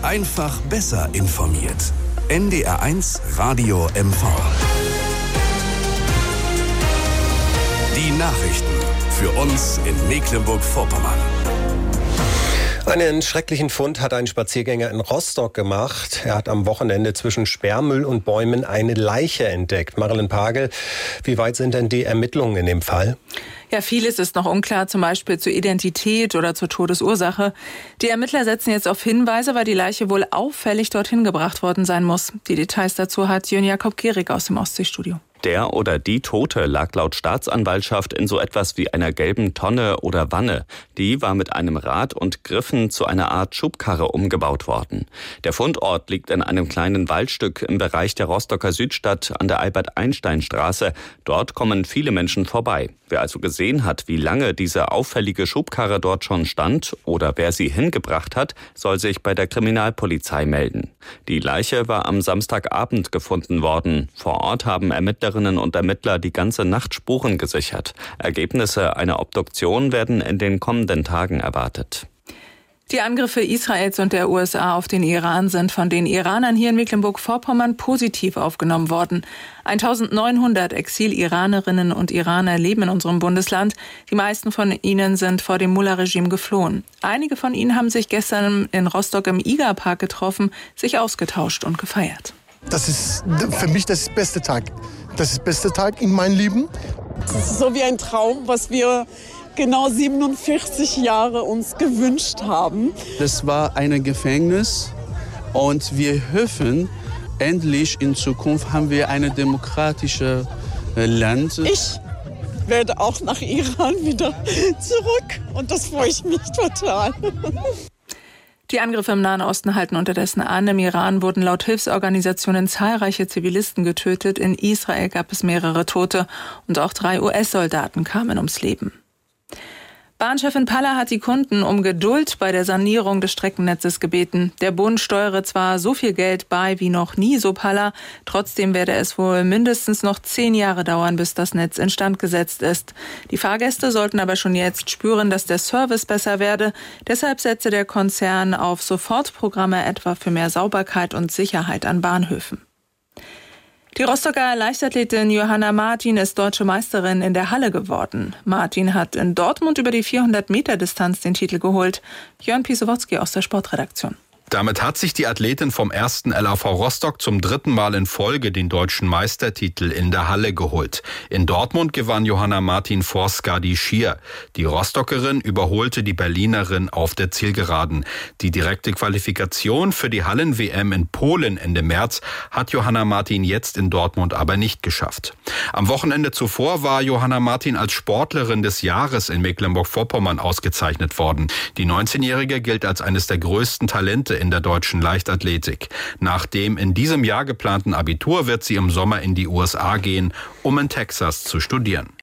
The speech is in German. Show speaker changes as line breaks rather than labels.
Einfach besser informiert. NDR1 Radio MV. Die Nachrichten für uns in Mecklenburg-Vorpommern.
Einen schrecklichen Fund hat ein Spaziergänger in Rostock gemacht. Er hat am Wochenende zwischen Sperrmüll und Bäumen eine Leiche entdeckt. Marilyn Pagel, wie weit sind denn die Ermittlungen in dem Fall?
Ja, vieles ist noch unklar, zum Beispiel zur Identität oder zur Todesursache. Die Ermittler setzen jetzt auf Hinweise, weil die Leiche wohl auffällig dorthin gebracht worden sein muss. Die Details dazu hat Jörn Jakob Gehrig aus dem Ostseestudio.
Der oder die Tote lag laut Staatsanwaltschaft in so etwas wie einer gelben Tonne oder Wanne. Die war mit einem Rad und Griffen zu einer Art Schubkarre umgebaut worden. Der Fundort liegt in einem kleinen Waldstück im Bereich der Rostocker Südstadt an der Albert-Einstein-Straße. Dort kommen viele Menschen vorbei. Wer also gesehen hat, wie lange diese auffällige Schubkarre dort schon stand oder wer sie hingebracht hat, soll sich bei der Kriminalpolizei melden. Die Leiche war am Samstagabend gefunden worden. Vor Ort haben Ermittlerinnen und Ermittler die ganze Nacht Spuren gesichert. Ergebnisse einer Obduktion werden in den kommenden Tagen erwartet.
Die Angriffe Israels und der USA auf den Iran sind von den Iranern hier in Mecklenburg-Vorpommern positiv aufgenommen worden. 1900 Exil-Iranerinnen und Iraner leben in unserem Bundesland. Die meisten von ihnen sind vor dem Mullah-Regime geflohen. Einige von ihnen haben sich gestern in Rostock im IGA-Park getroffen, sich ausgetauscht und gefeiert.
Das ist für mich das beste Tag. Das ist der beste Tag in meinem Leben.
Das ist so wie ein Traum, was wir genau 47 Jahre uns gewünscht haben.
Das war ein Gefängnis und wir hoffen, endlich in Zukunft haben wir ein demokratisches Land.
Ich werde auch nach Iran wieder zurück und das freue ich mich total.
Die Angriffe im Nahen Osten halten unterdessen an. Im Iran wurden laut Hilfsorganisationen zahlreiche Zivilisten getötet. In Israel gab es mehrere Tote und auch 3 US-Soldaten kamen ums Leben. Bahnchefin Paller hat die Kunden um Geduld bei der Sanierung des Streckennetzes gebeten. Der Bund steuere zwar so viel Geld bei wie noch nie, so Paller, trotzdem werde es wohl mindestens noch 10 Jahre dauern, bis das Netz instand gesetzt ist. Die Fahrgäste sollten aber schon jetzt spüren, dass der Service besser werde. Deshalb setze der Konzern auf Sofortprogramme etwa für mehr Sauberkeit und Sicherheit an Bahnhöfen. Die Rostocker Leichtathletin Johanna Martin ist deutsche Meisterin in der Halle geworden. Martin hat in Dortmund über die 400-Meter-Distanz den Titel geholt. Jörn Pisowotzki aus der Sportredaktion.
Damit hat sich die Athletin vom 1. LAV Rostock zum 3. Mal in Folge den deutschen Meistertitel in der Halle geholt. In Dortmund gewann Johanna Martin vor Skadi Schier. Die Rostockerin überholte die Berlinerin auf der Zielgeraden. Die direkte Qualifikation für die Hallen-WM in Polen Ende März hat Johanna Martin jetzt in Dortmund aber nicht geschafft. Am Wochenende zuvor war Johanna Martin als Sportlerin des Jahres in Mecklenburg-Vorpommern ausgezeichnet worden. Die 19-Jährige gilt als eines der größten Talente in der deutschen Leichtathletik. Nach dem in diesem Jahr geplanten Abitur wird sie im Sommer in die USA gehen, um in Texas zu studieren.